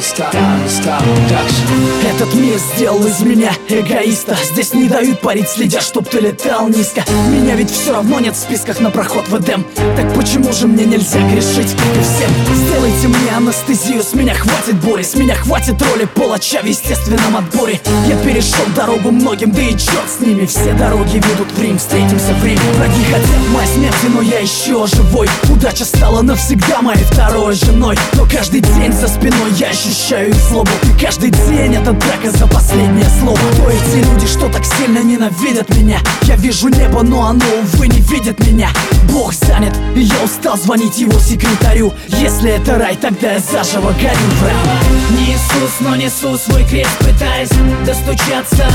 Этот мир сделал из меня эгоиста. Здесь не дают парить, следя, чтоб ты летал низко. Меня ведь все равно нет в списках на проход в Эдем. Так почему же мне нельзя грешить, как и всем? Сделайте мне анестезию, с меня хватит боли. С меня хватит роли палача в естественном отборе. Я перешел дорогу многим, да и черт с ними. Все дороги ведут в Рим, встретимся в Риме. Враги хотят моей смерти, но я еще живой. Удача стала навсегда моей второй женой. Но каждый день за спиной я ощущаю их злобу. И каждый день это драка за последнее слово. Кто эти люди, что так сильно ненавидят меня? Я вижу небо, но оно, увы, не видит меня. Бог занят, и я устал звонить его секретарю. Если это рай, тогда я заживо горю. Не Иисус, но несу свой крест, пытаясь достучаться